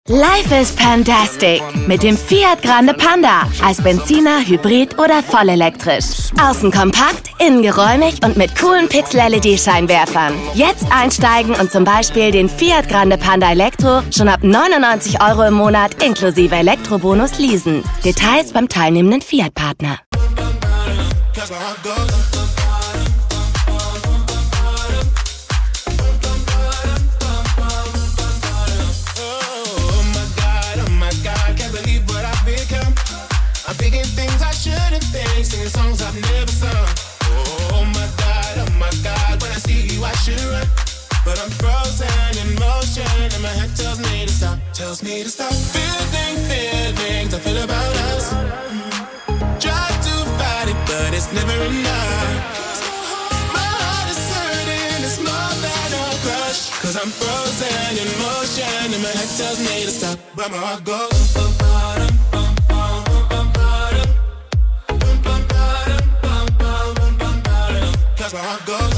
Life is Pandastic mit dem Fiat Grande Panda. Als Benziner, Hybrid oder vollelektrisch. Außen kompakt, innen geräumig und mit coolen Pixel-LED-Scheinwerfern. Jetzt einsteigen und zum Beispiel den Fiat Grande Panda Elektro schon ab 99 € im Monat inklusive Elektrobonus leasen. Details beim teilnehmenden Fiat-Partner. I'm thinking things I shouldn't think, singing songs I've never sung. Oh my God, when I see you I should run. But I'm frozen in motion and my head tells me to stop. Feelings I feel about us. Try to fight it, but it's never enough. My heart is hurting, it's more than a crush. Cause I'm frozen in motion and my head tells me to stop. But my heart goes that's my heart goes.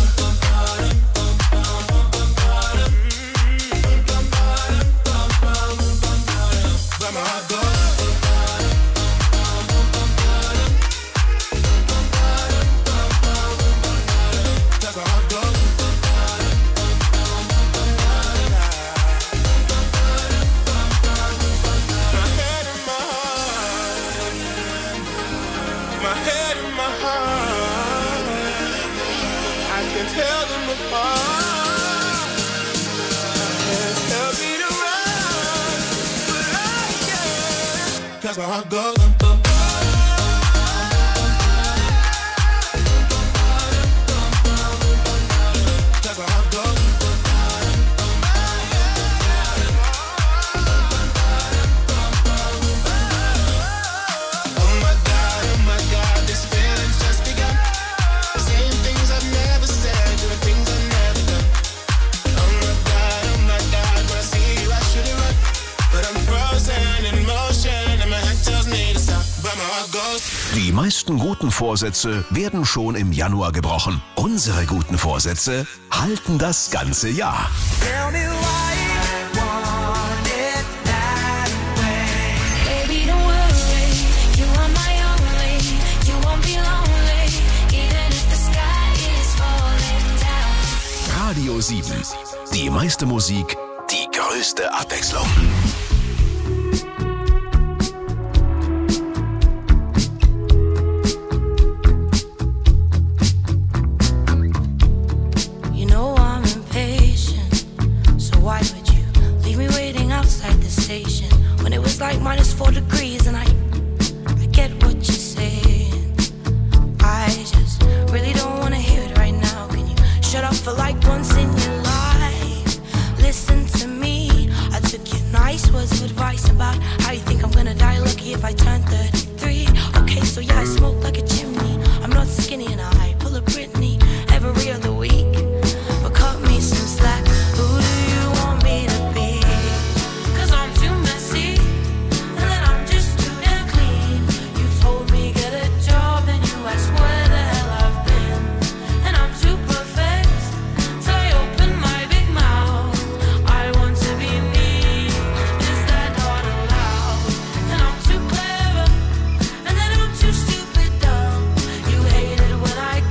Where my heart goes. That's my heart goes. My head and my heart. My head and my heart. I can tell them apart. Tell me to run, but I can't. 'Cause my heart goes. Die meisten guten Vorsätze werden schon im Januar gebrochen. Unsere guten Vorsätze halten das ganze Jahr. Radio 7. Die meiste Musik, die größte Abwechslung. When it was like -4 degrees and I get what you're saying. I just really don't wanna hear it right now. Can you shut up for like once in your life? Listen to me. I took your nice words of advice about how you think I'm gonna die lucky if I turn 33. Okay, so yeah, I smoke like a chimney. I'm not skinny and I pull a Britney every other week. But cut me some slack. Who do you want me to be? 'Cause I'm too messy. I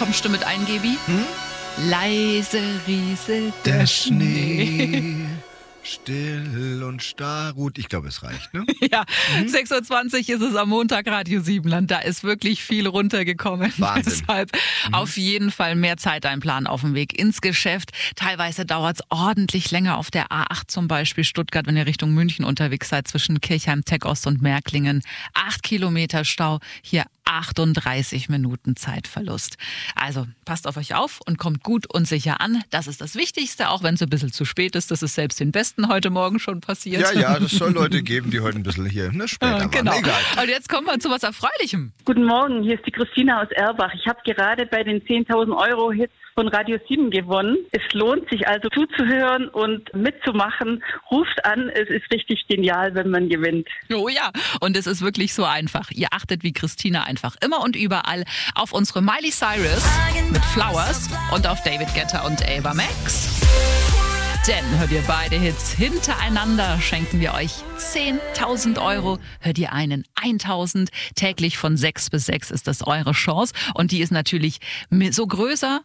Kommst du mit ein, Gebi? Leise rieselt der Schnee. Still und starr. Gut, ich glaube, es reicht, ne? Ja, 6.20 Uhr ist es am Montag, Radio Siebenland. Da ist wirklich viel runtergekommen. Wahnsinn. Deshalb auf jeden Fall mehr Zeit einplanen auf dem Weg ins Geschäft. Teilweise dauert es ordentlich länger auf der A8 zum Beispiel Stuttgart, wenn ihr Richtung München unterwegs seid, zwischen Kirchheim, Tech-Ost und Märklingen. 8 Kilometer Stau, hier 38 Minuten Zeitverlust. Also passt auf euch auf und kommt gut und sicher an. Das ist das Wichtigste, auch wenn es ein bisschen zu spät ist. Das ist selbst den Besten heute Morgen schon passiert. Ja, das soll Leute geben, die heute ein bisschen hier später waren. Genau. Egal. Und jetzt kommen wir zu was Erfreulichem. Guten Morgen, hier ist die Christina aus Erbach. Ich habe gerade bei den 10.000 Euro Hits von Radio 7 gewonnen. Es lohnt sich also zuzuhören und mitzumachen. Ruft an, es ist richtig genial, wenn man gewinnt. Oh ja, und es ist wirklich so einfach. Ihr achtet wie Christina einfach immer und überall auf unsere Miley Cyrus mit Flowers und auf David Guetta und Ava Max. Denn hört ihr beide Hits hintereinander, schenken wir euch 10.000 Euro. Hört ihr einen 1.000. Täglich von 6 bis 6 ist das eure Chance. Und die ist natürlich so größer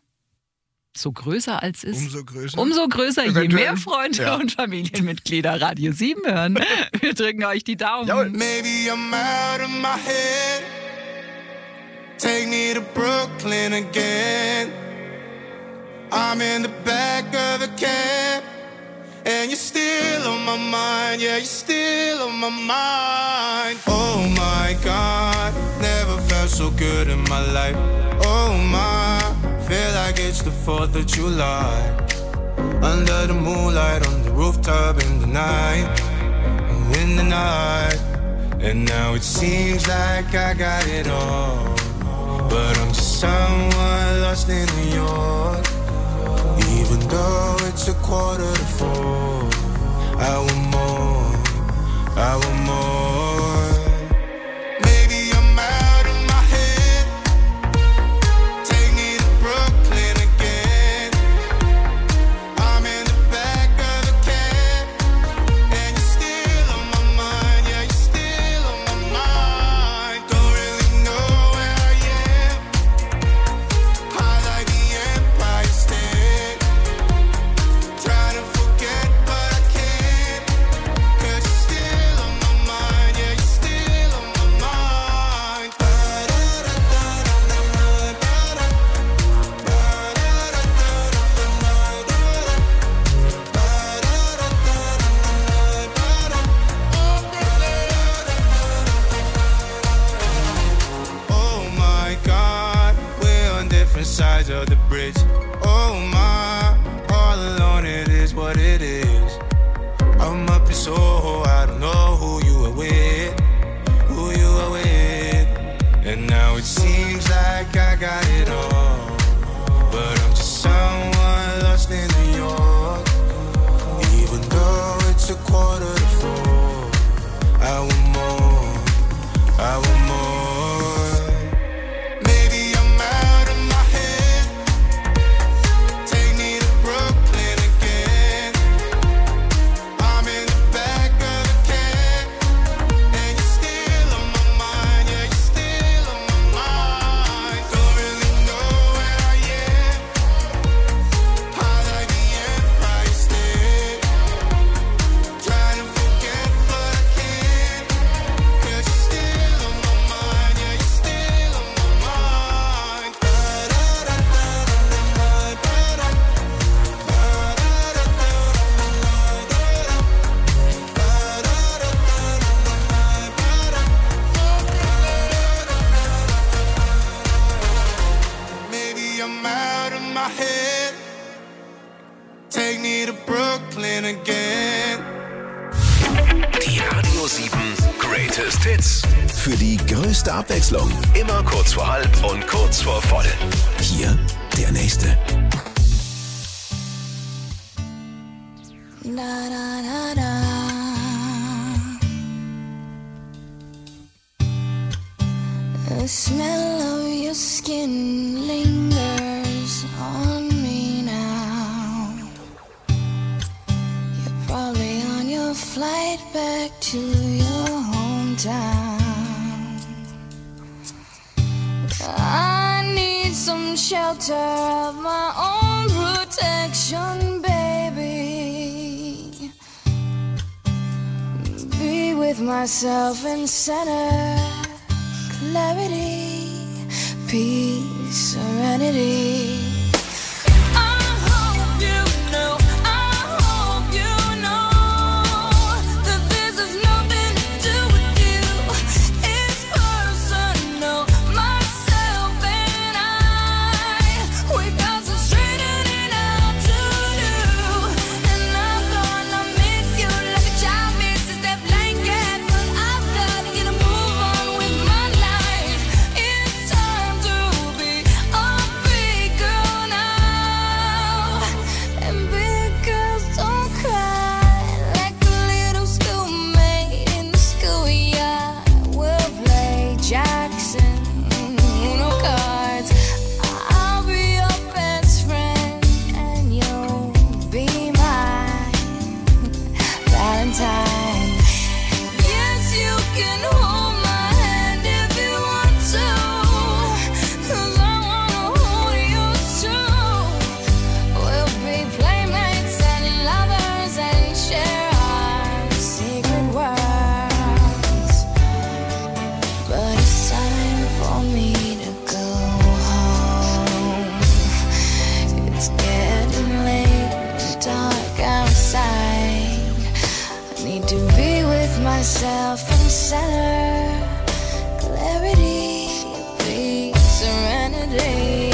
als ist. Umso größer, je mehr Freunde und Familienmitglieder Radio 7 hören. Wir drücken euch die Daumen. Jawohl. Maybe I'm out of my head. Take me to Brooklyn again. I'm in the back of a cab. And you're still on my mind. Yeah, you're still on my mind. Oh my God, never felt so good in my life. Oh my, feel like it's the 4th of July. Under the moonlight, on the rooftop in the night. In the night. And now it seems like I got it all. But I'm just someone lost in New York. Even though it's 3:45, I want more, I want more. Maybe I'm out of my head. Take me to Brooklyn again. I'm in the back of a cab. And you're still on my mind, yeah, you're still on my mind. Don't really know where I am. High like the Empire State. Trying to forget but I can't. 'Cause you're still on my mind, yeah, you're still on my mind. Oh my God, we're on different sides of the bridge. Oh my, all alone it is what it is. I'm up in Soho, I don't know who you are with, who you are with. And now it seems like I got it all. But I'm just someone lost in New York. Even though it's 3:45, I want more, I want more. Maybe I'm out of my head. Take me to Brooklyn again. I'm in the back of a cab. And you're still on my mind, yeah, you're still on my mind. Don't really know where I am. High like the Empire State. Trying to forget but I can't. 'Cause you're still on my mind, yeah, you're still on my mind. Maybe I'm out of my head. Take me to Brooklyn again. Die Radio 7 Greatest Hits. Für die größte Abwechslung. Immer kurz vor halb und kurz vor voll. Hier der nächste. Da, da, da, da. The smell of your skin lingers on me now. You're probably on your flight back to your hometown. I need some and shelter of my own protection, baby. Be with myself in center, clarity, peace, serenity. Myself in center, clarity, peace, serenity.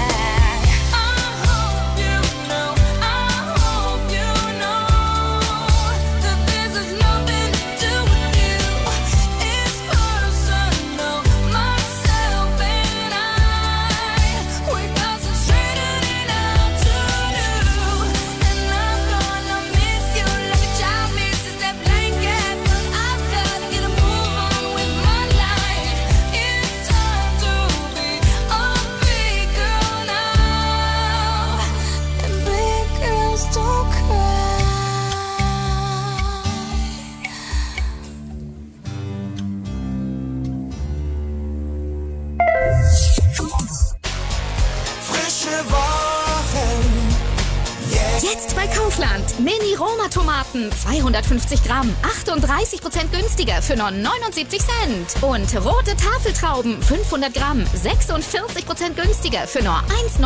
Jetzt bei Kaufland. Mini-Roma-Tomaten, 250 Gramm, 38% günstiger für nur 79 Cent. Und rote Tafeltrauben, 500 Gramm, 46% günstiger für nur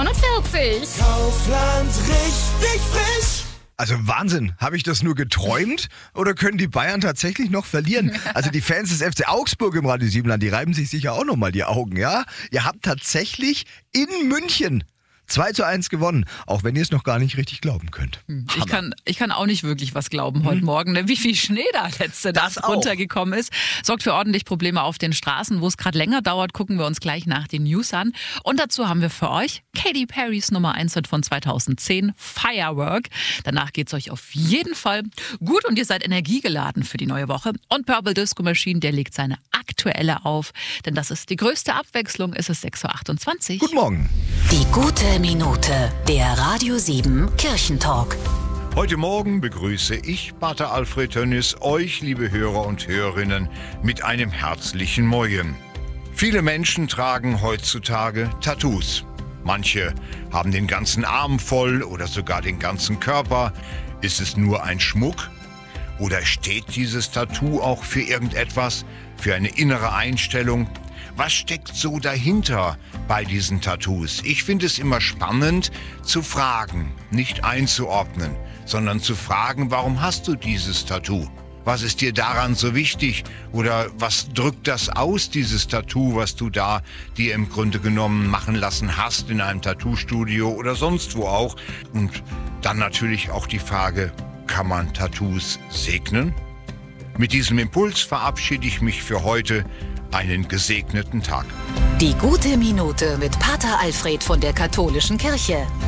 1,49. Kaufland, richtig frisch. Also Wahnsinn, habe ich das nur geträumt oder können die Bayern tatsächlich noch verlieren? Also die Fans des FC Augsburg im Radio Siebenland, die reiben sich sicher auch nochmal die Augen, ja? Ihr habt tatsächlich in München 2:1 gewonnen, auch wenn ihr es noch gar nicht richtig glauben könnt. Ich kann auch nicht wirklich was glauben heute Morgen, ne? Wie viel Schnee da letzte Nacht runtergekommen ist. Sorgt für ordentlich Probleme auf den Straßen. Wo es gerade länger dauert, gucken wir uns gleich nach den News an. Und dazu haben wir für euch Katy Perrys Nummer 1 von 2010, Firework. Danach geht es euch auf jeden Fall gut und ihr seid energiegeladen für die neue Woche. Und Purple Disco Machine, der legt seine aktuelle auf. Denn das ist die größte Abwechslung, es ist 6:28 Uhr. Guten Morgen. Die gute Minute, der Radio 7 Kirchentalk. Heute Morgen begrüße ich, Pater Alfred Tönnis, euch, liebe Hörer und Hörerinnen, mit einem herzlichen Morgen. Viele Menschen tragen heutzutage Tattoos. Manche haben den ganzen Arm voll oder sogar den ganzen Körper. Ist es nur ein Schmuck? Oder steht dieses Tattoo auch für irgendetwas, für eine innere Einstellung? Was steckt so dahinter bei diesen Tattoos? Ich finde es immer spannend zu fragen, nicht einzuordnen, sondern zu fragen, warum hast du dieses Tattoo? Was ist dir daran so wichtig? Oder was drückt das aus, dieses Tattoo, was du da dir im Grunde genommen machen lassen hast in einem Tattoo-Studio oder sonst wo auch? Und dann natürlich auch die Frage, kann man Tattoos segnen? Mit diesem Impuls verabschiede ich mich für heute. Einen gesegneten Tag. Die gute Minute mit Pater Alfred von der Katholischen Kirche.